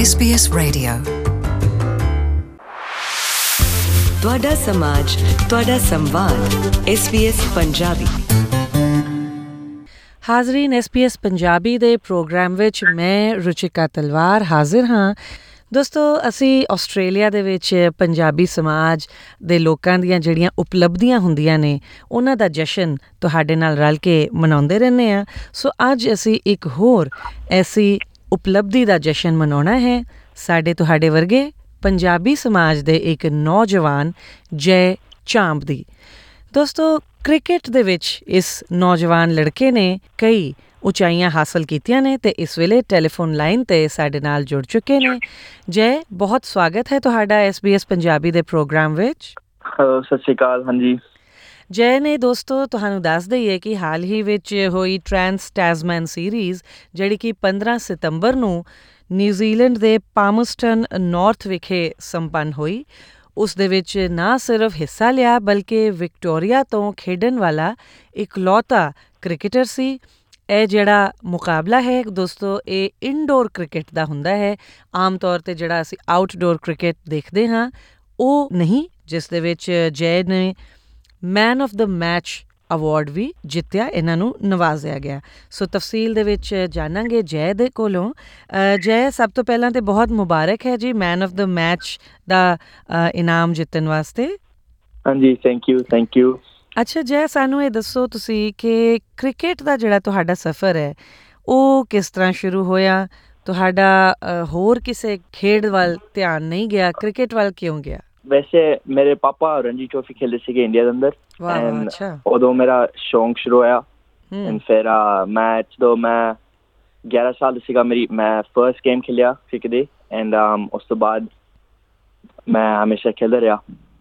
SBS Radio। ਤੁਹਾਡਾ ਸਮਾਜ, ਤੁਹਾਡਾ ਸੰਵਾਦ, SBS ਪੰਜਾਬੀ। ਹਾਜ਼ਰੀਨ, SBS ਪੰਜਾਬੀ ਦੇ ਪ੍ਰੋਗਰਾਮ ਵਿੱਚ ਮੈਂ ਰੁਚਿਕਾ ਤਲਵਾਰ ਹਾਜ਼ਰ ਹਾਂ। ਦੋਸਤੋ, ਅਸੀਂ ਆਸਟ੍ਰੇਲੀਆ ਦੇ ਵਿੱਚ ਪੰਜਾਬੀ ਸਮਾਜ ਦੇ ਲੋਕਾਂ ਦੀਆਂ ਜਿਹੜੀਆਂ ਉਪਲਬਧੀਆਂ ਹੁੰਦੀਆਂ ਨੇ ਉਹਨਾਂ ਦਾ ਜਸ਼ਨ ਤੁਹਾਡੇ ਨਾਲ ਰਲ ਕੇ ਮਨਾਉਂਦੇ ਰਹਿੰਦੇ ਹਾਂ। ਸੋ ਅੱਜ ਅਸੀਂ ਇੱਕ ਹੋਰ ਐਸੀ ਉਪਲਬਧੀ ਦਾ ਜਸ਼ਨ ਮਨਾਉਣਾ ਹੈ। ਸਾਡੇ ਤੁਹਾਡੇ ਵਰਗੇ ਪੰਜਾਬੀ ਸਮਾਜ ਦੇ ਇੱਕ ਨੌਜਵਾਨ ਜੈ ਝਾਂਬ ਦੀ। ਦੋਸਤੋ, ਕ੍ਰਿਕਟ ਦੇ ਵਿੱਚ ਇਸ ਨੌਜਵਾਨ ਲੜਕੇ ਨੇ ਕਈ ਉਚਾਈਆਂ ਹਾਸਲ ਕੀਤੀਆਂ ਨੇ ਅਤੇ ਇਸ ਵੇਲੇ ਟੈਲੀਫੋਨ ਲਾਈਨ 'ਤੇ ਸਾਡੇ ਨਾਲ ਜੁੜ ਚੁੱਕੇ ਨੇ। ਜੈ, ਬਹੁਤ ਸਵਾਗਤ ਹੈ ਤੁਹਾਡਾ SBS ਪੰਜਾਬੀ ਦੇ ਪ੍ਰੋਗਰਾਮ ਵਿੱਚ। ਹੈਲੋ, ਸਤਿ ਸ਼੍ਰੀ ਅਕਾਲ। ਹਾਂਜੀ ਜੈ ਨੇ ਦੋਸਤੋ, ਤੁਹਾਨੂੰ ਦੱਸ ਦਈਏ ਕਿ ਹਾਲ ਹੀ ਵਿੱਚ ਹੋਈ ਟ੍ਰਾਂਸ ਟੈਸਮੈਨ ਸੀਰੀਜ਼, ਜਿਹੜੀ ਕਿ 15 ਸਤੰਬਰ ਨੂੰ ਨਿਊਜ਼ੀਲੈਂਡ ਦੇ ਪਾਮਸਟਨ ਨਾਰਥ ਵਿਖੇ ਸੰਪੰਨ ਹੋਈ, ਉਸ ਦੇ ਵਿੱਚ ਨਾ ਸਿਰਫ ਹਿੱਸਾ ਲਿਆ ਬਲਕਿ ਵਿਕਟੋਰੀਆ ਤੋਂ ਖੇਡਣ ਵਾਲਾ ਇਕਲੌਤਾ ਕ੍ਰਿਕਟਰ ਸੀ। ਇਹ ਜਿਹੜਾ ਮੁਕਾਬਲਾ ਹੈ ਦੋਸਤੋ, ਇਹ ਇਨਡੋਰ ਕ੍ਰਿਕਟ ਦਾ ਹੁੰਦਾ ਹੈ। ਆਮ ਤੌਰ 'ਤੇ ਜਿਹੜਾ ਅਸੀਂ ਆਊਟਡੋਰ ਕ੍ਰਿਕਟ ਦੇਖਦੇ ਹਾਂ ਉਹ ਨਹੀਂ, ਜਿਸ ਦੇ ਵਿੱਚ ਜੈ ਨੇ man of the match award ਵੀ ਜਿੱਤਿਆ, ਇਹਨਾਂ ਨੂੰ ਨਵਾਜ਼ਿਆ ਗਿਆ। ਸੋ ਤਫਸੀਲ ਦੇ ਵਿੱਚ ਜਾਣਾਂਗੇ ਜੈ ਦੇ ਕੋਲੋਂ। ਜੈ, ਸਭ ਤੋਂ ਪਹਿਲਾਂ ਤਾਂ ਬਹੁਤ ਮੁਬਾਰਕ ਹੈ ਜੀ ਮੈਨ ਆਫ ਦਾ ਮੈਚ ਦਾ ਇਨਾਮ ਜਿੱਤਣ ਵਾਸਤੇ। ਹਾਂਜੀ, ਥੈਂਕ ਯੂ। ਅੱਛਾ ਜੈ, ਸਾਨੂੰ ਇਹ ਦੱਸੋ ਤੁਸੀਂ ਕਿ ਕ੍ਰਿਕਟ ਦਾ ਜਿਹੜਾ ਤੁਹਾਡਾ ਸਫ਼ਰ ਹੈ ਉਹ ਕਿਸ ਤਰ੍ਹਾਂ ਸ਼ੁਰੂ ਹੋਇਆ? ਤੁਹਾਡਾ ਹੋਰ ਕਿਸੇ ਖੇਡ ਵੱਲ ਧਿਆਨ ਨਹੀਂ ਗਿਆ, ਕ੍ਰਿਕਟ ਵੱਲ ਕਿਉਂ ਗਿਆ? ਵੈਸੇ ਮੇਰੇ ਪਾਪਾ ਰਣਜੀ ਟਰੋਫੀ ਖੇਡਦੇ ਸੀਗੇ ਇੰਡੀਆ ਦੇ ਅੰਦਰ। ਅੱਛਾ। ਉਦੋਂ ਮੇਰਾ ਸ਼ੌਂਕ ਸ਼ੁਰੂ ਹੋਇਆ। ਫਿਰ ਮੈਂ ਜਦੋਂ ਮੈਂ 11 ਸਾਲ ਦਾ ਸੀਗਾ, ਮੈਂ ਫਰਸਟ ਗੇਮ ਖੇਲਿਆ ਕ੍ਰਿਕਟ ਦੇ। ਐਂਡ ਉਸ ਤੋਂ ਬਾਅਦ ਮੈਂ ਹਮੇਸ਼ਾ ਖੇਡਦਾ ਰਿਹਾ।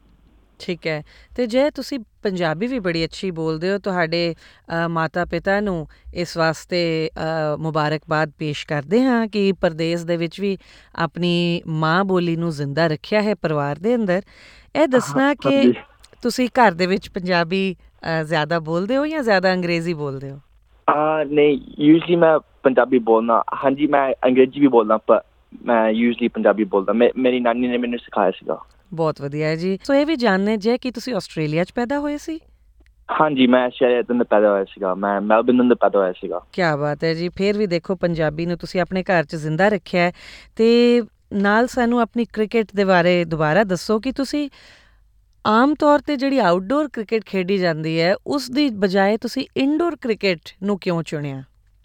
ਠੀਕ ਹੈ। ਅਤੇ ਜੇ ਤੁਸੀਂ ਪੰਜਾਬੀ ਵੀ ਬੜੀ ਅੱਛੀ ਬੋਲਦੇ ਹੋ, ਤੁਹਾਡੇ ਮਾਤਾ ਪਿਤਾ ਨੂੰ ਇਸ ਵਾਸਤੇ ਮੁਬਾਰਕਬਾਦ ਪੇਸ਼ ਕਰਦੇ ਹਾਂ ਕਿ ਪਰਦੇਸ ਦੇ ਵਿੱਚ ਵੀ ਆਪਣੀ ਮਾਂ ਬੋਲੀ ਨੂੰ ਜ਼ਿੰਦਾ ਰੱਖਿਆ ਹੈ ਪਰਿਵਾਰ ਦੇ ਅੰਦਰ। ਇਹ ਦੱਸਣਾ ਕਿ ਤੁਸੀਂ ਘਰ ਦੇ ਵਿੱਚ ਪੰਜਾਬੀ ਜ਼ਿਆਦਾ ਬੋਲਦੇ ਹੋ ਜਾਂ ਜ਼ਿਆਦਾ ਅੰਗਰੇਜ਼ੀ ਬੋਲਦੇ ਹੋ? ਨਹੀਂ, ਯੂਜਲੀ ਮੈਂ ਪੰਜਾਬੀ ਬੋਲਦਾ। ਹਾਂਜੀ, ਮੈਂ ਅੰਗਰੇਜ਼ੀ ਵੀ ਬੋਲਦਾ, ਪਰ ਮੈਂ ਯੂਜਲੀ ਪੰਜਾਬੀ ਬੋਲਦਾ। ਮੇਰੀ ਨਾਨੀ ਨੇ ਮੈਨੂੰ ਸਿਖਾਇਆ ਸੀਗਾ। ਬਹੁਤ ਵਧੀਆ ਹੈ ਜੀ। ਸੋ ਇਹ ਵੀ ਜਾਣਦੇ ਜੇ ਕਿ ਤੁਸੀਂ ਆਸਟ੍ਰੇਲੀਆ 'ਚ ਪੈਦਾ ਹੋਏ ਸੀ? ਹਾਂਜੀ, ਮੈਂ ਆਸਟ੍ਰੇਲੀਆ ਦੇ ਅੰਦਰ ਪੈਦਾ ਹੋਇਆ ਸੀਗਾ। ਮੈਂ ਮੈਲਬਰਨ ਅੰਦਰ ਪੈਦਾ ਹੋਇਆ ਸੀਗਾ। ਕਿਆ ਬਾਤ ਹੈ ਜੀ। ਫਿਰ ਵੀ ਦੇਖੋ, ਪੰਜਾਬੀ ਨੂੰ ਤੁਸੀਂ ਆਪਣੇ ਘਰ 'ਚ ਜ਼ਿੰਦਾ ਰੱਖਿਆ ਹੈ। ਅਤੇ ਨਾਲ ਸਾਨੂੰ ਆਪਣੀ ਕ੍ਰਿਕਟ ਦੇ ਬਾਰੇ ਦੁਬਾਰਾ ਦੱਸੋ ਕਿ ਤੁਸੀਂ ਆਮ ਤੌਰ 'ਤੇ ਜਿਹੜੀ ਆਊਟਡੋਰ ਕ੍ਰਿਕਟ ਖੇਡੀ ਜਾਂਦੀ ਹੈ ਉਸ ਦੀ ਬਜਾਏ ਤੁਸੀਂ ਇਨਡੋਰ ਕ੍ਰਿਕਟ ਨੂੰ ਕਿਉਂ ਚੁਣਿਆ?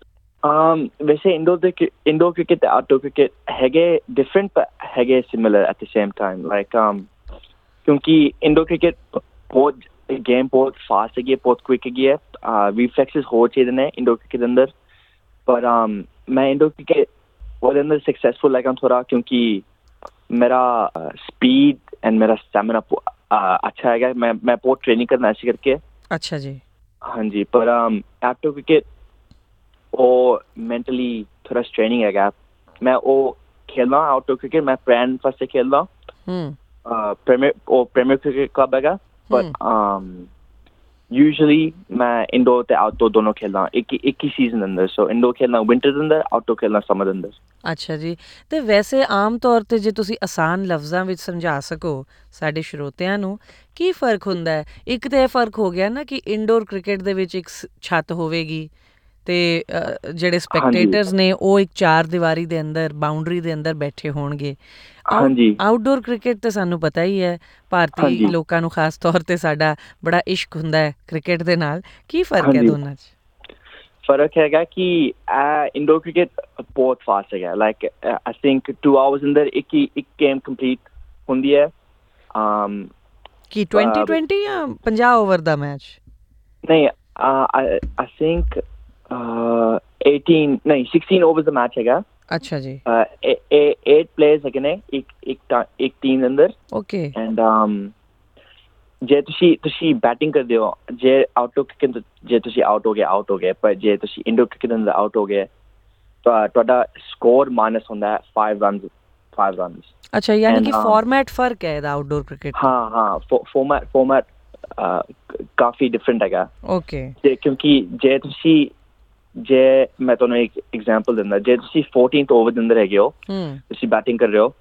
ਵੈਸੇ ਇੰਡੋਰ ਕ੍ਰਿਕਟ ਅਤੇ ਆਊਟਡੋਰ ਕ੍ਰਿਕਟ ਹੈਗੇ ਡਿਫਰੈਂਟ, ਪਰ ਹੈਗੇ similar at the same time. Like ਕਿਉਂਕਿ ਇੰਡੋਰ ਕ੍ਰਿਕਟ ਗੇਮ ਬਹੁਤ ਫਾਸਟ ਹੈਗੀ ਹੈ, ਬਹੁਤ ਕੁਇਕ ਹੈਗੀ ਹੈ। ਰਿਫਲੈਕਸਿਸ ਹੋਰ ਚਾਹੀਦੇ ਨੇ ਇੰਡੋਰ ਕ੍ਰਿਕਟ ਦੇ ਅੰਦਰ। ਪਰ ਮੈਂ ਇੰਡੋਰ ਕ੍ਰਿਕਟ ਉਹਦੇ ਅੰਦਰ ਸਕਸੈਸਫੁਲ ਹੈਗਾ ਥੋੜ੍ਹਾ, ਕਿਉਂਕਿ ਮੇਰਾ ਸਪੀਡ ਐਂਡ ਮੇਰਾ ਸਟੈਮਿਨਾ ਅੱਛਾ ਹੈਗਾ। ਮੈਂ ਬਹੁਤ ਟ੍ਰੇਨਿੰਗ ਕਰਨਾ ਇਸੇ ਕਰਕੇ। ਅੱਛਾ ਜੀ। ਹਾਂਜੀ, ਪਰ ਆਊਟਡੋਰ ਕ੍ਰਿਕਟ ਉਹ ਮੈਂਟਲੀ ਥੋੜ੍ਹਾ ਸਟ੍ਰੇਨਿੰਗ ਹੈਗਾ। ਮੈਂ ਉਹ ਖੇਲਦਾ ਆਊਟਡੋਰ ਕ੍ਰਿਕਟ, ਮੈਂ ਫਰੈਂਡ ਵਾਸਤੇ ਖੇਲਦਾ। ਪ੍ਰੀਮੀਅਰ ਕ੍ਰਿਕਟ ਕਲੱਬ ਹੈਗਾ। ਬਟ ਯੂਜਲੀ ਮੈਂ ਇੰਡੋਰ ਅਤੇ ਆਊਟਡੋਰ ਦੋਨੋਂ ਖੇਲਦਾ ਇੱਕ ਹੀ ਸੀਜ਼ਨ ਅੰਦਰ। ਸੋ ਇੰਡੋਰ ਖੇਲਣਾ ਵਿੰਟਰ ਦੇ ਅੰਦਰ, ਆਊਟਡੋਰ ਖੇਲਣਾ ਸਮਰ ਦੇ ਅੰਦਰ। ਅੱਛਾ ਜੀ। ਅਤੇ ਵੈਸੇ ਆਮ ਤੌਰ 'ਤੇ ਜੇ ਤੁਸੀਂ ਆਸਾਨ ਲਫ਼ਜ਼ਾਂ ਵਿੱਚ ਸਮਝਾ ਸਕੋ ਸਾਡੇ ਸਰੋਤਿਆਂ ਨੂੰ, ਕੀ ਫ਼ਰਕ ਹੁੰਦਾ ਹੈ? ਇੱਕ ਤਾਂ ਇਹ ਫ਼ਰਕ ਹੋ ਗਿਆ ਨਾ ਕਿ ਇੰਡੋਰ ਕ੍ਰਿਕਟ ਦੇ ਵਿੱਚ ਇੱਕ ਛੱਤ ਹੋਵੇਗੀ ਅਤੇ ਜਿਹੜੇ ਸਪੈਕਟੇਟਰਸ ਨੇ ਉਹ ਇੱਕ ਚਾਰ ਦੀਵਾਰੀ ਦੇ ਅੰਦਰ, ਬਾਊਂਡਰੀ ਦੇ ਅੰਦਰ ਬੈਠੇ ਹੋਣਗੇ। ਆਊਟਡੋਰ ਕ੍ਰਿਕਟ ਤਾਂ ਸਾਨੂੰ ਪਤਾ ਹੀ ਹੈ, ਭਾਰਤੀ ਲੋਕਾਂ ਨੂੰ ਖਾਸ ਤੌਰ 'ਤੇ ਸਾਡਾ ਬੜਾ ਇਸ਼ਕ ਹੁੰਦਾ ਹੈ ਕ੍ਰਿਕਟ ਦੇ ਨਾਲ। ਕੀ ਫ਼ਰਕ ਹੈ ਦੋਨਾਂ 'ਚ? ਫ਼ਰਕ ਹੈਗਾ ਕਿ ਇੰਡੋਰ ਕ੍ਰਿਕਟ ਬਹੁਤ ਫਾਸਟ ਹੈਗਾ। ਲਾਈਕ ਆਈ ਥਿੰਕ 2 ਆਵਰਸ ਅੰਦਰ ਇੱਕ ਗੇਮ ਕੰਪਲੀਟ ਹੁੰਦੀ ਹੈ। ਕੀ 20 ਜਾਂ 50 ਓਵਰ ਦਾ ਮੈਚ? ਨਹੀਂ, ਆਈ ਥਿੰਕ 16 ਓਵਰ ਦਾ ਮੈਚ ਹੈਗਾ। ਅੱਛਾ ਜੀ। 8 ਪਲੇਅਰਸ ਹੈਗੇ ਨੇ ਇੱਕ ਟੀਮ ਅੰਦਰ। ਓਕੇ। ਐਂਡ ਜੇ ਤੁਸੀਂ ਬੈਟਿੰਗ ਕਰਦੇ ਹੋ, ਜੇ ਆਊਟਡੋਰ ਕ੍ਰਿਕਟ ਜੇ ਤੁਸੀਂ ਆਊਟ ਹੋ ਗਏ, ਪਰ ਜੇ ਤੁਸੀਂ ਇੰਡੋਰ ਕ੍ਰਿਕਟ ਅੰਦਰ ਆਊਟ ਹੋ ਗਏ ਤਾਂ ਤੁਹਾਡਾ ਸਕੋਰ ਮਾਈਨਸ ਹੁੰਦਾ ਹੈ 5 ਰਨਸ। ਅੱਛਾ, ਯਾਨੀ ਕਿ ਫਾਰਮੈਟ ਫਰਕ ਹੈ ਇਹਦਾ ਆਊਟਡੋਰ ਕ੍ਰਿਕਟ? ਹਾਂ, ਫਾਰਮੈਟ ਕਾਫੀ ਡਿਫਰੈਂਟ ਹੈਗਾ। ਓਕੇ। ਕਿਉਂਕਿ ਜੇ ਤੁਸੀਂ ਜੇ ਮੈਂ ਤੁਹਾਨੂੰ ਇੱਕ ਐਗਜ਼ਾਮਪਲ ਦਿੰਦਾ, ਜੇ ਤੁਸੀਂ 14th ਓਵਰ ਦੇ ਅੰਦਰ ਹੈਗੇ ਹੋ, ਤੁਸੀਂ ਬੈਟਿੰਗ ਕਰ ਰਹੇ ਹੋ,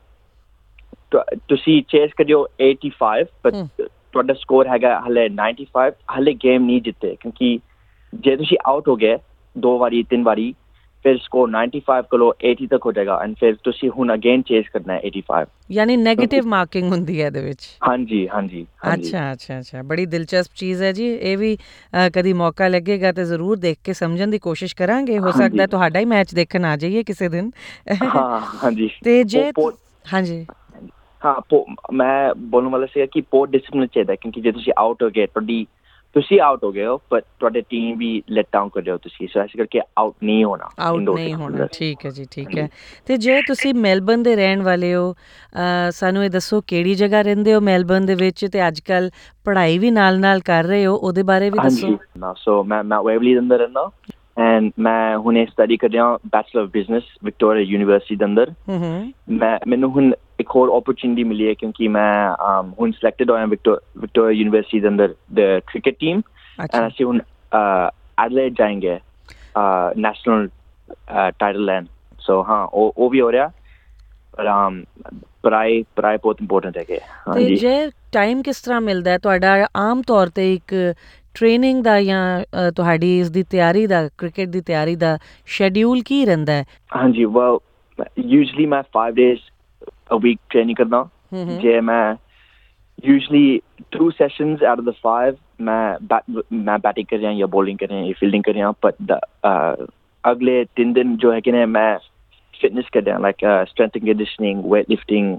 ਤੁਸੀਂ ਚੇਸ ਕਰਿਓ 85 ਪਰ ਤੁਹਾਡਾ ਸਕੋਰ ਹੈਗਾ ਹਲੇ 95, ਹਲੇ ਗੇਮ ਨਹੀਂ ਜਿੱਤੇ, ਕਿਉਂਕਿ ਜੇ ਤੁਸੀਂ ਆਊਟ ਹੋ ਗਏ 2 ਵਾਰੀ 3 ਵਾਰੀ, ਫਿਰ ਸਕੋਰ 95 ਕੋਲੋਂ 80 ਤੱਕ ਹੋ ਜਾਏਗਾ, ਐਂਡ ਫਿਰ ਤੁਸੀਂ ਹੁਣ ਅਗੇਨ ਚੇਸ ਕਰਨਾ ਹੈ 85। ਯਾਨੀ ਨੈਗੇਟਿਵ ਮਾਰਕਿੰਗ ਹੁੰਦੀ ਹੈ ਇਹਦੇ ਵਿੱਚ। ਹਾਂਜੀ ਹਾਂਜੀ। ਅੱਛਾ, ਬੜੀ ਦਿਲਚਸਪ ਚੀਜ਼ ਹੈ ਜੀ। ਇਹ ਵੀ ਕਦੀ ਮੌਕਾ ਲੱਗੇਗਾ ਤੇ ਜ਼ਰੂਰ ਦੇਖ ਕੇ ਸਮਝਣ ਦੀ ਕੋਸ਼ਿਸ਼ ਕਰਾਂਗੇ। ਹੋ ਸਕਦਾ ਤੁਹਾਡਾ ਹੀ ਮੈਚ ਦੇਖਣ ਆ ਜਾਈਏ ਕਿਸੇ ਦਿਨ। ਹਾਂ ਹਾਂਜੀ। ਤੇ ਜੇ ਹਾਂਜੀ ਹਾਂ, ਮੈਂ ਬੋਲਣ ਵਾਲਾ ਸੀਗਾ ਕਿ ਬਹੁਤ ਡਿਸਪਲਿਨ ਚਾਹੀਦਾ, ਕਿਉਂਕਿ ਜੇ ਤੁਸੀਂ ਆਊਟ ਹੋ ਗਏ, ਤੁਸੀਂ ਆਊਟ ਹੋ ਗਏ ਹੋ ਪਰ ਤੁਹਾਡੇ ਟੀਮ ਵੀ ਲੈਟ ਡਾਊਨ ਕਰ ਰਹੇ ਹੋ ਤੁਸੀਂ, ਸੋ ਇਸ ਕਰਕੇ ਆਊਟ ਨਹੀਂ ਹੋਣਾ। ਠੀਕ ਹੈ ਜੀ, ਠੀਕ ਹੈ। ਤੇ ਜੇ ਤੁਸੀਂ ਮੈਲਬਰਨ ਦੇ ਰਹਿਣ ਵਾਲੇ ਹੋ, ਸਾਨੂੰ ਇਹ ਦੱਸੋ ਕਿਹੜੀ ਜਗ੍ਹਾ ਰਹਿੰਦੇ ਹੋ ਮੈਲਬਰਨ ਦੇ ਵਿੱਚ, ਤੇ ਅੱਜ ਕੱਲ ਪੜ੍ਹਾਈ ਵੀ ਨਾਲ ਕਰ ਰਹੇ ਹੋ, ਉਹਦੇ ਬਾਰੇ ਵੀ ਦੱਸੋ। ਸੋ ਮੈਂ ਵੇਵਲੀ ਦੇ ਅੰਦਰ ਰਹਿੰਦਾ, ਐਂਡ ਮੈਂ ਹੁਣੇ ਸਟੱਡੀ ਕਰ ਰਿਹਾ bachelor of business Victoria university ਦੇ ਅੰਦਰ। ਮੈਨੂੰ ਹੁਣ ਇੱਕ ਹੋਰ ਓਪਰਚੁਨਿਟੀ ਮਿਲੀ ਹੈ, ਕਿਉਂਕਿ ਮੈਂ ਹੁਣ ਸਿਲੈਕਟਡ ਹੋਇਆ ਵਿਕਟੋਰੀਆ ਯੂਨੀਵਰਸਿਟੀ ਦੇ ਅੰਦਰ ਦ ਕ੍ਰਿਕਟ ਟੀਮ, ਐਂਡ ਅਸੀਂ ਹੁਣ ਐਡਲੇਡ ਜਾਏਂਗੇ ਨੈਸ਼ਨਲ ਟਾਈਟਲ ਲੈਣ। ਸੋ ਹਾਂ, ਉਹ ਵੀ ਹੋ ਰਿਹਾ, ਪਰ ਪੜ੍ਹਾਈ ਬਹੁਤ ਇੰਪੋਰਟੈਂਟ ਹੈਗੇ। ਤੇ ਜੇ ਟਾਈਮ ਕਿਸ ਤਰ੍ਹਾਂ ਮਿਲਦਾ ਹੈ ਤੁਹਾਡਾ ਆਮ ਤੌਰ ਤੇ ਇੱਕ ਟ੍ਰੇਨਿੰਗ ਦਾ, ਜਾਂ ਤੁਹਾਡੀ ਇਸ ਦੀ ਤਿਆਰੀ ਦਾ, ਕ੍ਰਿਕਟ ਦੀ ਤਿਆਰੀ ਦਾ ਸ਼ੈਡਿਊਲ ਕੀ ਰਹਿੰਦਾ ਹੈ? ਹਾਂਜੀ, ਵੈਲ ਯੂਜਲੀ ਮੈਂ 5 days a week training ਕਰਦਾ। ਜੇ ਮੈਂ usually 2 sessions out of the 5 ਮੈਂ ਬੈਟਿੰਗ ਕਰ ਰਿਹਾ ਜਾਂ ਬੋਲਿੰਗ ਕਰ ਰਿਹਾ ਜਾਂ ਫੀਲਡਿੰਗ ਕਰ ਰਿਹਾ, ਪਰ ਅਗਲੇ 3 ਦਿਨ ਜੋ ਹੈਗੇ ਨੇ ਮੈਂ ਫਿਟਨੈਸ ਕਰ ਰਿਹਾ, like strength and conditioning, weight lifting,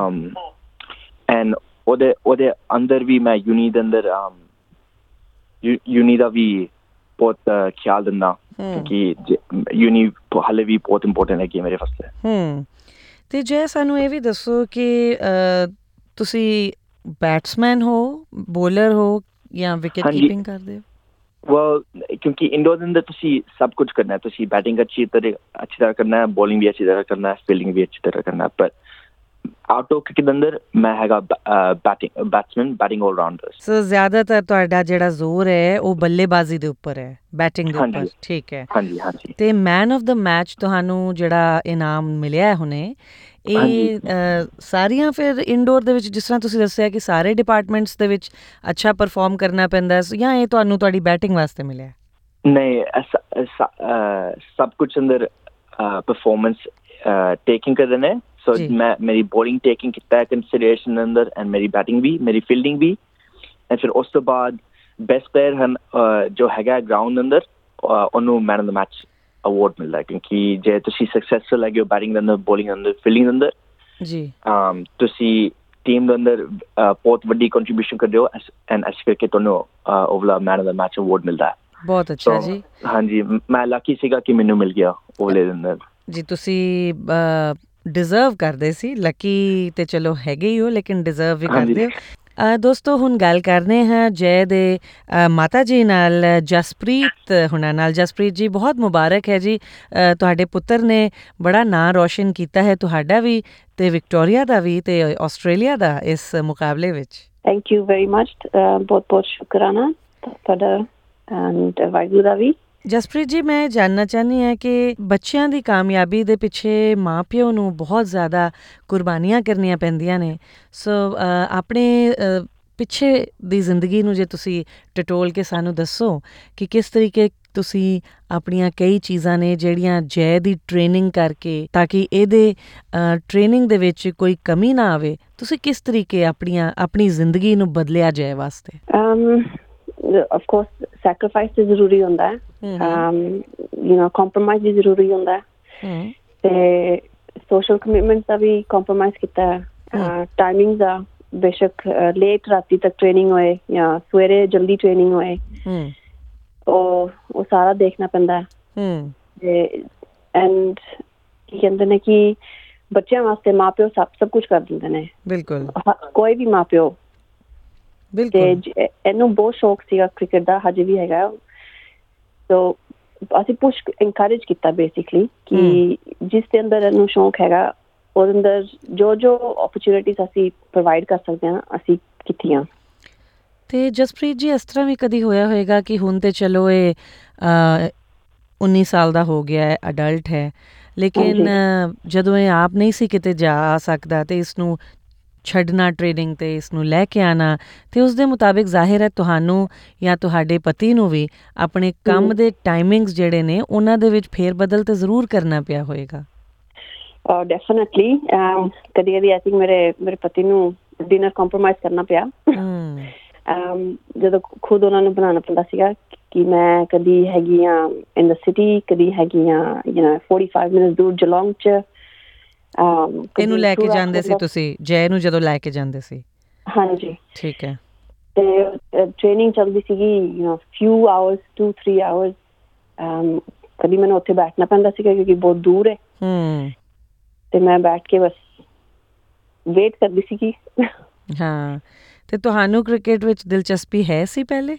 and ਉਹਦੇ ਅੰਦਰ ਵੀ ਮੈਂ ਯੂਨੀ ਦੇ ਅੰਦਰ ਯੂਨੀ ਦਾ ਵੀ ਬਹੁਤ ਖਿਆਲ ਦਿੰਦਾ, ਕਿਉਂਕਿ ਯੂਨੀ ਹਾਲੇ ਵੀ ਬਹੁਤ ਇੰਪੋਰਟੈਂਟ ਹੈਗੀ ਮੇਰੇ ਵਾਸਤੇ। ਤੇ ਜੇ ਸਾਨੂੰ ਇਹ ਵੀ ਦੱਸੋ ਕਿ ਤੁਸੀਂ ਬੈਟਸਮੈਨ ਹੋ, ਬੋਲਰ ਹੋ, ਜਾਂ ਵਿਕਟ ਕੀਪਿੰਗ ਕਰਦੇ ਹੋ? ਵੈਲ ਕਿਉਂਕਿ ਇੰਡੋਰ ਦੇ ਅੰਦਰ ਤੁਸੀਂ ਸਭ ਕੁਝ ਕਰਨਾ ਹੈ, ਤੁਸੀਂ ਬੈਟਿੰਗ ਅੱਛੀ ਤਰ੍ਹਾਂ ਕਰਨਾ ਹੈ, ਬੋਲਿੰਗ ਵੀ ਅੱਛੀ ਤਰ੍ਹਾਂ ਕਰਨਾ ਹੈ, ਫੀਲਡਿੰਗ ਵੀ ਅੱਛੀ ਤਰ੍ਹਾਂ ਕਰਨਾ ਹੈ, ਪਰ ਆਊਟਡੋਰ ਕ੍ਰਿਕਟ ਦੇ ਅੰਦਰ ਮੈਂ ਹੈਗਾ ਬੈਟਸਮੈਨ, ਬੈਟਿੰਗ ਆਲਰਾਊਂਡਰ। ਸੋ ਜ਼ਿਆਦਾਤਰ ਤੁਹਾਡਾ ਜਿਹੜਾ ਜ਼ੋਰ ਹੈ ਉਹ ਬੱਲੇਬਾਜ਼ੀ ਦੇ ਉੱਪਰ ਹੈ, ਬੈਟਿੰਗ ਦੇ ਉੱਪਰ। ਠੀਕ ਹੈ। ਹਾਂਜੀ। ਤੇ ਮੈਨ ਆਫ ਦਾ ਮੈਚ ਤੁਹਾਨੂੰ ਜਿਹੜਾ ਇਨਾਮ ਮਿਲਿਆ ਹੁਣੇ, ਇਹ ਸਾਰੀਆਂ ਫਿਰ ਇੰਡੋਰ ਦੇ ਵਿੱਚ, ਜਿਸ ਤਰ੍ਹਾਂ ਤੁਸੀਂ ਦੱਸਿਆ ਕਿ ਸਾਰੇ ਡਿਪਾਰਟਮੈਂਟਸ ਦੇ ਵਿੱਚ ਅੱਛਾ ਪਰਫਾਰਮ ਕਰਨਾ ਪੈਂਦਾ, ਜਾਂ ਇਹ ਤੁਹਾਨੂੰ ਤੁਹਾਡੀ ਬੈਟਿੰਗ ਵਾਸਤੇ ਮਿਲਿਆ? ਨਹੀਂ, ਸਭ ਕੁਝ ਅੰਦਰ ਪਰਫਾਰਮੈਂਸ ਟੇਕਿੰਗ ਕਰਦੇ ਨੇ। ਸੋ ਮੈਂ ਮੇਰੀ ਬੋਲਿੰਗ ਟੇਕਿੰਗ ਕੀਤਾ ਹੈ ਕੰਸੀਡਰੇਸ਼ਨ ਦੇ ਅੰਦਰ, ਐਂਡ ਮੇਰੀ ਬੈਟਿੰਗ ਵੀ, ਮੇਰੀ ਫੀਲਡਿੰਗ ਵੀ, ਐਂਡ ਫਿਰ ਉਸ ਤੋਂ ਬਾਅਦ ਬੈਸਟ ਪਲੇਅਰ ਹਨ ਜੋ ਹੈਗਾ ਗਰਾਊਂਡ ਅੰਦਰ, ਉਹਨੂੰ man of the match award ਮਿਲਦਾ, ਕਿਉਂਕਿ ਜੇ ਤੁਸੀਂ ਸਕਸੈਸਫੁਲ ਹੈਗੇ ਹੋ ਬੈਟਿੰਗ ਦੇ ਅੰਦਰ, ਬੋਲਿੰਗ ਦੇ ਅੰਦਰ, ਫੀਲਡਿੰਗ ਦੇ ਅੰਦਰ, ਤੁਸੀਂ ਟੀਮ ਦੇ ਅੰਦਰ ਬਹੁਤ ਵੱਡੀ ਕੰਟਰੀਬਿਊਸ਼ਨ ਕਰਦੇ ਹੋ, ਐਂਡ ਇਸ ਕਰਕੇ ਤੁਹਾਨੂੰ ਉਹਲਾ man of the match award ਮਿਲਦਾ ਹੈ। ਬਹੁਤ ਅੱਛਾ ਜੀ। ਹਾਂਜੀ, ਮੈਂ ਲੱਕੀ ਸੀਗਾ ਕਿ ਮੈਨੂੰ ਮਿਲ ਗਿਆ ਉਹਲੇ ਦੇ ਅੰਦਰ ਜੀ। ਤੁਸੀਂ ਡਿਜ਼ਰਵ ਕਰਦੇ ਸੀ, ਲੱਕੀ ਤੇ ਚਲੋ ਹੈਗੇ ਹੀ ਹੋ, ਲੇਕਿਨ ਡਿਜ਼ਰਵ ਵੀ ਕਰਦੇ ਹੋ। ਦੋਸਤੋ, ਹੁਣ ਗੱਲ ਕਰਨੇ ਹਾਂ ਜੈ ਦੇ ਮਾਤਾ ਜੀ ਨਾਲ, ਜਸਪ੍ਰੀਤ ਹੁਣਾਂ ਨਾਲ। ਜਸਪ੍ਰੀਤ ਜੀ, ਬਹੁਤ ਮੁਬਾਰਕ ਹੈ ਜੀ, ਤੁਹਾਡੇ ਪੁੱਤਰ ਨੇ ਬੜਾ ਨਾਂ ਰੋਸ਼ਨ ਕੀਤਾ ਹੈ, ਤੁਹਾਡਾ ਵੀ ਤੇ ਵਿਕਟੋਰੀਆ ਦਾ ਵੀ ਤੇ ਆਸਟ੍ਰੇਲੀਆ ਦਾ ਇਸ ਮੁਕਾਬਲੇ ਵਿੱਚ। ਥੈਂਕ ਯੂ ਵੈਰੀ ਮਚ, ਬਹੁਤ ਬਹੁਤ ਸ਼ੁਕਰਾਨਾ ਤੁਹਾਡਾ ਐਂਡ ਵਾਹਿਗੁਰੂ ਦਾ ਵੀ। ਜਸਪ੍ਰੀਤ ਜੀ, ਮੈਂ ਜਾਣਨਾ ਚਾਹੁੰਦੀ ਹਾਂ ਕਿ ਬੱਚਿਆਂ ਦੀ ਕਾਮਯਾਬੀ ਦੇ ਪਿੱਛੇ ਮਾਂ ਪਿਓ ਨੂੰ ਬਹੁਤ ਜ਼ਿਆਦਾ ਕੁਰਬਾਨੀਆਂ ਕਰਨੀਆਂ ਪੈਂਦੀਆਂ ਨੇ, ਸੋ ਆਪਣੇ ਪਿੱਛੇ ਦੀ ਜ਼ਿੰਦਗੀ ਨੂੰ ਜੇ ਤੁਸੀਂ ਟਟੋਲ ਕੇ ਸਾਨੂੰ ਦੱਸੋ ਕਿ ਕਿਸ ਤਰੀਕੇ ਤੁਸੀਂ ਆਪਣੀਆਂ ਕਈ ਚੀਜ਼ਾਂ ਨੇ ਜਿਹੜੀਆਂ ਜੈ ਦੀ ਟ੍ਰੇਨਿੰਗ ਕਰਕੇ, ਤਾਂ ਕਿ ਇਹਦੇ ਟ੍ਰੇਨਿੰਗ ਦੇ ਵਿੱਚ ਕੋਈ ਕਮੀ ਨਾ ਆਵੇ, ਤੁਸੀਂ ਕਿਸ ਤਰੀਕੇ ਆਪਣੀ ਜ਼ਿੰਦਗੀ ਨੂੰ ਬਦਲਿਆ ਜੈ ਵਾਸਤੇ? of course sacrifice ਤੇ ਜ਼ਰੂਰੀ ਹੁੰਦਾ ਹੈ, compromise ਵੀ ਜ਼ਰੂਰੀ ਹੁੰਦਾ ਹੈ, ਤੇ social commitments ਦਾ ਵੀ compromise ਕੀਤਾ ਹੈ, timings ਦਾ, ਬੇਸ਼ੱਕ ਲੇਟ ਰਾਤੀ ਤੱਕ ਟ੍ਰੇਨਿੰਗ ਹੋਏ ਜਾਂ ਸਵੇਰੇ ਜਲਦੀ ਟ੍ਰੇਨਿੰਗ ਹੋਏ, ਉਹ ਸਾਰਾ ਦੇਖਣਾ ਪੈਂਦਾ ਹੈ। ਐਂਡ ਕੀ ਕਹਿੰਦੇ ਨੇ ਕਿ ਬੱਚਿਆਂ ਵਾਸਤੇ ਮਾਂ ਪਿਓ ਸਭ ਕੁਝ ਕਰ ਦਿੰਦੇ ਨੇ, ਬਿਲਕੁਲ ਕੋਈ ਵੀ ਮਾਂ ਪਿਓ। ਤੇ ਇਹਨੂੰ ਬਹੁਤ ਸ਼ੌਕ ਸੀਗਾ ਕ੍ਰਿਕਟ ਦਾ, ਹਜੇ ਵੀ ਹੈਗਾ, ਸੋ ਅਸੀਂ ਪੁਸ਼ ਇਨਕਰੇਜ ਕੀਤਾ ਬੇਸਿਕਲੀ ਕਿ ਜਿਸ ਦੇ ਅੰਦਰ ਇਹਨੂੰ ਸ਼ੌਕ ਹੈਗਾ ਉਹਦੇ ਅੰਦਰ ਜੋ ਓਪਰਚੁਨਿਟੀਜ਼ ਅਸੀਂ ਪ੍ਰੋਵਾਈਡ ਕਰ ਸਕਦੇ ਹਾਂ ਅਸੀਂ ਕੀਤੀਆਂ। ਤੇ ਜਸਪ੍ਰੀਤ ਜੀ, ਇਸ ਤਰ੍ਹਾਂ ਵੀ ਕਦੀ ਹੋਇਆ ਹੋਏਗਾ ਕਿ ਹੁਣ ਤੇ ਚਲੋ ਇਹ 19 ਸਾਲ ਦਾ ਹੋ ਗਿਆ ਹੈ, ਅਡਲਟ ਹੈ, ਲੇਕਿਨ ਜਦੋਂ ਇਹ ਆਪ ਨਹੀਂ ਸੀ ਕਿਤੇ ਜਾ ਸਕਦਾ ਤੇ ਇਸ ਨੂੰ ਛੱਡਣਾ ਟ੍ਰੇਨਿੰਗ ਤੇ ਇਸ ਨੂੰ ਲੈ ਕੇ ਆਉਣਾ, ਤੇ ਉਸ ਦੇ ਮੁਤਾਬਿਕ ਜ਼ਾਹਿਰ ਹੈ ਤੁਹਾਨੂੰ ਜਾਂ ਤੁਹਾਡੇ ਪਤੀ ਨੂੰ ਵੀ ਆਪਣੇ ਕੰਮ ਦੇ ਟਾਈਮਿੰਗਸ ਜਿਹੜੇ ਨੇ ਉਹਨਾਂ ਦੇ ਵਿੱਚ ਫੇਰ ਬਦਲ ਤੇ ਜ਼ਰੂਰ ਕਰਨਾ ਪਿਆ ਹੋਏਗਾ। ਡੈਫੀਨਿਟਲੀ ਕਦੀ ਕਦੀ ਆਈ ਥਿੰਕ ਮੇਰੇ ਪਤੀ ਨੂੰ ਡਿਨਰ ਕੰਪਰੋਮਾਈਜ਼ ਕਰਨਾ ਪਿਆ। ਜਦੋਂ ਖੁਦ ਉਹਨਾਂ ਨੂੰ ਬਣਾਉਣਾ ਪੈਂਦਾ ਸੀਗਾ ਕਿ ਮੈਂ ਕਦੀ ਹੈਗੀ ਆ ਇਨ ਦ ਸਿਟੀ, ਕਦੀ ਹੈਗੀ ਆ 45 ਮਿੰਟ ਦੂਰ ਜਲੌਂਗ 'ਚ। ਇਹਨੂੰ ਲੈ ਕੇ ਜਾਂਦੇ ਸੀ ਤੁਸੀਂ, ਜੈ ਨੂੰ ਜਦੋਂ ਲੈ ਕੇ ਜਾਂਦੇ ਸੀ? ਹਾਂਜੀ, ਠੀਕ ਹੈ। ਤੇ ਟ੍ਰੇਨਿੰਗ ਚੱਲਦੀ ਸੀਗੀ few hours, 2-3 hours। ਕਦੀ ਮੈਨੂੰ ਉੱਥੇ ਬੈਠਣਾ ਪੈਂਦਾ ਸੀਗਾ ਕਿਉਂਕਿ ਬਹੁਤ ਦੂਰ ਹੈ, ਤੇ ਮੈਂ ਬੈਠ ਕੇ ਬਸ ਵੇਟ ਕਰਦੀ ਸੀਗੀ। ਹਾਂ, ਤੇ ਤੁਹਾਨੂੰ ਕ੍ਰਿਕਟ ਵਿੱਚ ਦਿਲਚਸਪੀ ਹੈ ਸੀ ਪਹਿਲੇ?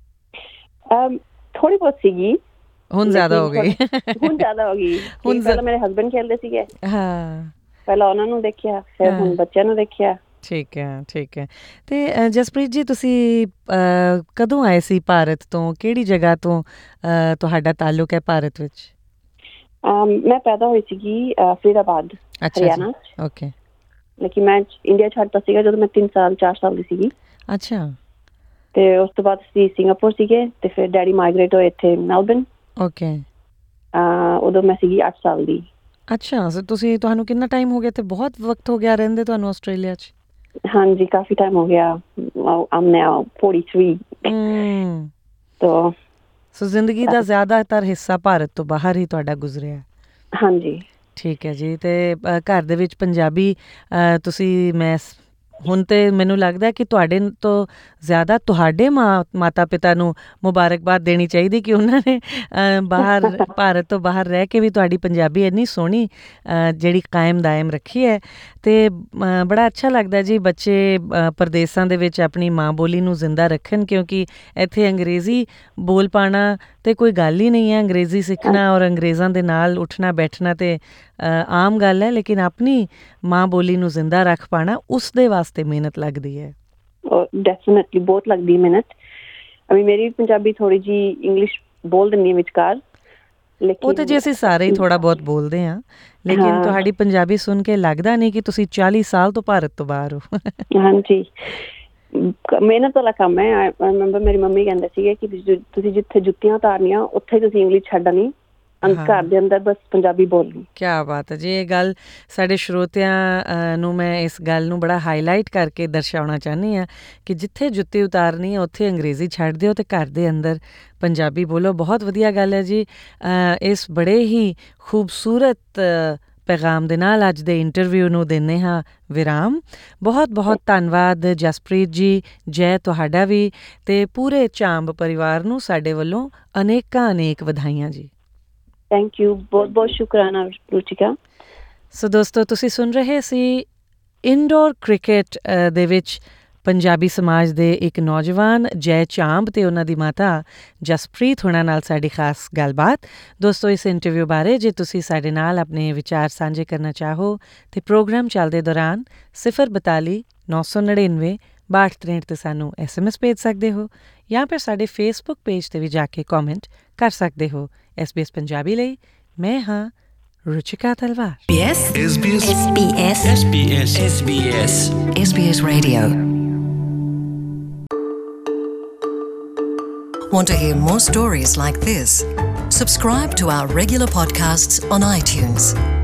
ਥੋੜੀ ਬਹੁਤ ਸੀਗੀ, ਹੁਣ ਜ਼ਿਆਦਾ ਹੋ ਗਈ। ਹੁਣ ਜ਼ਿਆਦਾ ਹੋ ਗਈ। ਹੁਣ ਪਹਿਲਾਂ ਮੇਰੇ ਹਸਬੈਂਡ ਖੇਲਦੇ ਸੀਗੇ, ਪਹਿਲਾਂ ਉਹਨਾਂ ਨੂੰ ਦੇਖਿਆ, ਫਿਰ ਹੁਣ ਬੱਚਿਆਂ ਨੂੰ ਦੇਖਿਆ। ਠੀਕ ਹੈ, ਠੀਕ ਹੈ। ਤੇ ਜਸਪ੍ਰੀਤ ਜੀ, ਤੁਸੀਂ ਕਦੋਂ ਆਏ ਸੀ ਭਾਰਤ ਤੋਂ? ਕਿਹੜੀ ਜਗ੍ਹਾ ਤੋਂ ਤੁਹਾਡਾ ਤਾਲੁਕ ਹੈ ਭਾਰਤ ਵਿੱਚ? ਮੈਂ ਪੈਦਾ ਹੋਈ ਸੀਗੀ ਫਰੀਦਾਬਾਦ, ਹਰਿਆਣਾ। ਓਕੇ। ਲੇਕਿਨ ਮੈਂ ਇੰਡੀਆ ਛੱਡਤਾ ਸੀਗਾ ਜਦੋਂ ਮੈਂ 4 ਸਾਲ ਦੀ ਸੀਗੀ। ਅੱਛਾ। ਤੇ ਉਸ ਤੋਂ ਬਾਅਦ ਅਸੀਂ ਸਿੰਗਾਪੁਰ ਸੀਗੇ, ਤੇ ਫਿਰ ਡੈਡੀ ਮਾਈਗ੍ਰੇਟ ਹੋਏ ਇੱਥੇ ਮੈਲਬਨ। ਓਕੇ। ਉਦੋਂ ਮੈਂ ਸੀਗੀ 8 ਸਾਲ ਦੀ। ਅੱਛਾ, ਤੁਹਾਨੂੰ ਕਿੰਨਾ ਟਾਈਮ ਹੋ ਗਿਆ? ਤੇ ਬਹੁਤ ਵਕਤ ਹੋ ਗਿਆ ਰਹਿੰਦੇ ਤੁਹਾਨੂੰ ਆਸਟ੍ਰੇਲੀਆ 'ਚ? ਹਾਂਜੀ, ਕਾਫੀ ਟਾਈਮ ਹੋ ਗਿਆ। I'm now 43। ਸੋ ਜ਼ਿੰਦਗੀ ਦਾ ਜ਼ਿਆਦਾਤਰ ਹਿੱਸਾ ਭਾਰਤ ਤੋਂ ਬਾਹਰ ਹੀ ਤੁਹਾਡਾ ਗੁਜ਼ਰਿਆ? ਹਾਂਜੀ। ਠੀਕ ਹੈ ਜੀ। ਤੇ ਘਰ ਦੇ ਵਿੱਚ ਪੰਜਾਬੀ ਤੁਸੀਂ, ਮੈਂ ਹੁਣ ਤੇ ਮੈਨੂੰ ਲੱਗਦਾ ਕਿ ਤੁਹਾਡੇ ਤੋਂ ਜ਼ਿਆਦਾ ਤੁਹਾਡੇ ਮਾਤਾ ਪਿਤਾ ਨੂੰ ਮੁਬਾਰਕਬਾਦ ਦੇਣੀ ਚਾਹੀਦੀ ਕਿ ਉਹਨਾਂ ਨੇ ਬਾਹਰ ਭਾਰਤ ਤੋਂ ਬਾਹਰ ਰਹਿ ਕੇ ਵੀ ਤੁਹਾਡੀ ਪੰਜਾਬੀ ਇੰਨੀ ਸੋਹਣੀ ਜਿਹੜੀ ਕਾਇਮ ਦਾਇਮ ਰੱਖੀ ਹੈ। ਅਤੇ ਬੜਾ ਅੱਛਾ ਲੱਗਦਾ ਜੀ ਬੱਚੇ ਪ੍ਰਦੇਸਾਂ ਦੇ ਵਿੱਚ ਆਪਣੀ ਮਾਂ ਬੋਲੀ ਨੂੰ ਜ਼ਿੰਦਾ ਰੱਖਣ, ਕਿਉਂਕਿ ਇੱਥੇ ਅੰਗਰੇਜ਼ੀ ਬੋਲ ਪਾਉਣਾ ਤੇ ਕੋਈ ਗੱਲ ਹੀ ਨਹੀਂ ਹੈ। ਅੰਗਰੇਜ਼ੀ ਸਿੱਖਣਾ ਔਰ ਅੰਗਰੇਜ਼ਾਂ ਦੇ ਨਾਲ ਉੱਠਣਾ ਬੈਠਣਾ ਤੇ ਆਮ ਗੱਲ ਹੈ, ਲੇਕਿਨ ਆਪਣੀ ਮਾਂ ਬੋਲੀ ਨੂੰ ਜ਼ਿੰਦਾ ਰੱਖ ਪਾਉਣਾ ਉਸ ਦੇ ਵਾਸਤੇ ਮਿਹਨਤ ਲੱਗਦੀ ਹੈ। ਡੈਫੀਨੇਟਲੀ ਬਹੁਤ ਲੱਗਦੀ ਮਿਹਨਤ। ਮੇਰੀ ਪੰਜਾਬੀ ਥੋੜੀ ਜਿਹੀ ਇੰਗਲਿਸ਼ ਬੋਲ ਦਿੰਦੀ ਹੈ ਵਿਚਕਾਰ, ਉਹ ਤਾਂ ਜੇ ਅਸੀਂ ਸਾਰੇ ਹੀ ਥੋੜ੍ਹਾ ਬਹੁਤ ਬੋਲਦੇ ਹਾਂ, ਲੇਕਿਨ ਤੁਹਾਡੀ ਪੰਜਾਬੀ ਸੁਣ ਕੇ ਲੱਗਦਾ ਨਹੀਂ ਕਿ ਤੁਸੀਂ 40 ਸਾਲ ਤੋਂ ਭਾਰਤ ਤੋਂ ਬਾਹਰ ਹੋ। ਹਾਂਜੀ, ਮਿਹਨਤ ਵਾਲਾ ਕੰਮ ਹੈ। ਆਈ ਰਿਮੈਂਬਰ ਮੇਰੀ ਮੰਮੀ ਕਹਿੰਦੇ ਸੀਗੇ ਕਿ ਤੁਸੀਂ ਜਿੱਥੇ ਜੁੱਤੀਆਂ ਉਤਾਰਨੀਆਂ ਉੱਥੇ ਤੁਸੀਂ ਇੰਗਲਿਸ਼ ਛੱਡਣੀ, ਘਰ ਦੇ ਅੰਦਰ ਬਸ ਪੰਜਾਬੀ ਬੋਲਣੀ। ਕਿਆ ਬਾਤ ਹੈ ਜੀ। ਇਹ ਗੱਲ ਸਾਡੇ ਸਰੋਤਿਆਂ ਨੂੰ ਮੈਂ ਇਸ ਗੱਲ ਨੂੰ ਬੜਾ ਹਾਈਲਾਈਟ ਕਰਕੇ ਦਰਸਾਉਣਾ ਚਾਹੁੰਦੀ ਹਾਂ ਕਿ ਜਿੱਥੇ ਜੁੱਤੀ ਉਤਾਰਨੀ ਹੈ ਉੱਥੇ ਅੰਗਰੇਜ਼ੀ ਛੱਡ ਦਿਓ ਅਤੇ ਘਰ ਦੇ ਅੰਦਰ ਪੰਜਾਬੀ ਬੋਲੋ। ਬਹੁਤ ਵਧੀਆ ਗੱਲ ਹੈ ਜੀ। ਇਸ ਬੜੇ ਹੀ ਖੂਬਸੂਰਤ ਪੈਗਾਮ ਦੇ ਨਾਲ ਅੱਜ ਦੇ ਇੰਟਰਵਿਊ ਨੂੰ ਦਿੰਦੇ ਹਾਂ ਵਿਰਾਮ। ਬਹੁਤ ਬਹੁਤ ਧੰਨਵਾਦ ਜਸਪ੍ਰੀਤ ਜੀ, ਜੈ ਤੁਹਾਡਾ ਵੀ, ਅਤੇ ਪੂਰੇ ਚਾਂਬ ਪਰਿਵਾਰ ਨੂੰ ਸਾਡੇ ਵੱਲੋਂ ਅਨੇਕ ਵਧਾਈਆਂ ਜੀ। ਥੈਂਕ ਯੂ, ਬਹੁਤ ਬਹੁਤ ਸ਼ੁਕਰਾਨਾ ਰੁਚਿਕਾ। ਸੋ ਦੋਸਤੋ, ਤੁਸੀਂ ਸੁਣ ਰਹੇ ਸੀ ਇਨਡੋਰ ਕ੍ਰਿਕਟ ਦੇ ਵਿੱਚ ਪੰਜਾਬੀ ਸਮਾਜ ਦੇ ਇੱਕ ਨੌਜਵਾਨ ਜੈ ਚਾਂਬ ਅਤੇ ਉਹਨਾਂ ਦੀ ਮਾਤਾ ਜਸਪ੍ਰੀਤ ਹੋਣਾ ਨਾਲ ਸਾਡੀ ਖਾਸ ਗੱਲਬਾਤ। ਦੋਸਤੋ, ਇਸ ਇੰਟਰਵਿਊ ਬਾਰੇ ਜੇ ਤੁਸੀਂ ਸਾਡੇ ਨਾਲ ਆਪਣੇ ਵਿਚਾਰ ਸਾਂਝੇ ਕਰਨਾ ਚਾਹੋ ਤਾਂ ਪ੍ਰੋਗਰਾਮ ਚੱਲਦੇ ਦੌਰਾਨ 042 999 6263 'ਤੇ ਸਾਨੂੰ SMS ਭੇਜ ਸਕਦੇ ਹੋ, ਜਾਂ ਫਿਰ ਸਾਡੇ ਫੇਸਬੁੱਕ ਪੇਜ 'ਤੇ ਵੀ ਜਾ ਕੇ ਕਮੈਂਟ ਕਰ ਸਕਦੇ ਹੋ। SBS ਪੰਜਾਬੀ ਲਈ ਮੈਂ ਹਾਂ ਰੁਚਿਕਾ ਤਲਵਾਰ। SBS Radio. Want to hear more stories like this? Subscribe to our regular podcasts on iTunes.